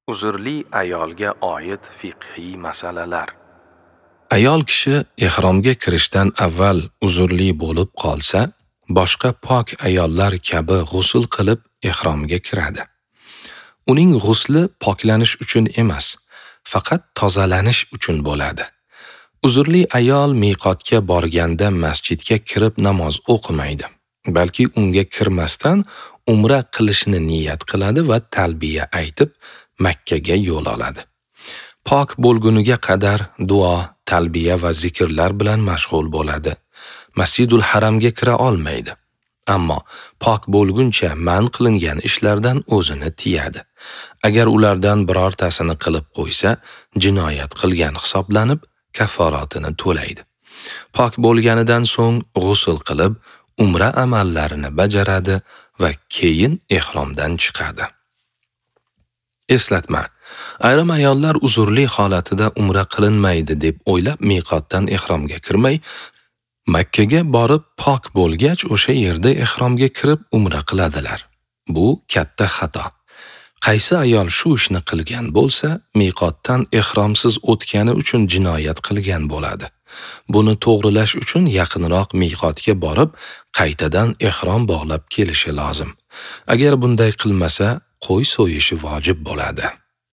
Uzrli ayolga oid fiqhiy masalalar. Ayol kishi ehromga kirishdan avval uzrli bo'lib qolsa, boshqa pok ayollar kabi g'usl qilib ehromga kiradi. Uning g'usli poklanish uchun emas, faqat tozalanish uchun bo'ladi. Uzrli ayol miqotga borganda masjidga kirib namoz o'qimaydi, balki unga kirmasdan umra qilishni niyat qiladi va talbiya aytib Makkaga yo'l oladi. Pok bo'lguniga qadar duo, talbiya va zikrlar bilan mashg'ul bo'ladi. Masjidul Haramga kira olmaydi. Ammo pok bo'lguncha man qilingan ishlardan o'zini tiyadi. Agar ulardan birortasini qilib qo'ysa, jinoyat qilgan hisoblanib, kafforatini to'laydi. Pok bo'lganidan so'ng g'usl qilib, umra amallarini bajaradi va keyin ehromdan chiqadi. Eslatma: ayrim ayollar uzrli holatida umra qilinmaydi deb o'ylab miqotdan ehromga kirmay, Makkaga borib pok bo'lgach o'sha yerda ehromga kirib umra qiladilar. Bu katta xato. Qaysi ayol shu ishni qilgan bo'lsa, miqotdan ehromsiz o'tgani uchun jinoyat qilgan bo'ladi. Buni to'g'rilash uchun yaqinroq miqotga borib, qaytadan ehrom bog'lab kelishi lozim. Agar bunday qilmasa, qo'y so'yishi vojib bo'ladi.